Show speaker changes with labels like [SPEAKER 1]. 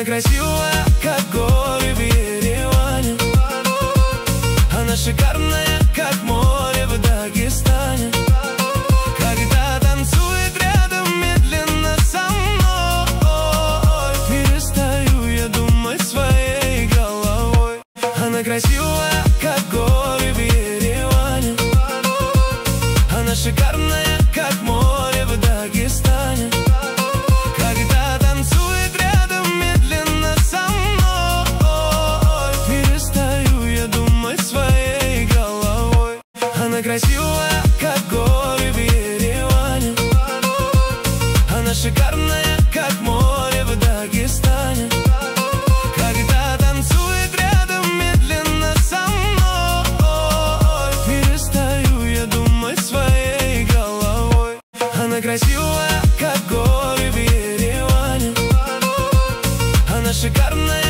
[SPEAKER 1] Она красивая, как горы в Ереване. Она шикарная, как море в Дагестане. Когда танцует рядом медленно со мной, перестаю я думать своей головой. Она красивая, как горы в Ереване. Она шикарная, как море в Дагестане. Когда танцует рядом медленно со мной, перестаю я думать своей головой. Она красивая, как горы в Ереване. Она шикарная, как море в Дагестане. Когда танцует рядом медленно со мной, перестаю я думать своей головой. Она красивая, как горы в Ереване. Она шикарная,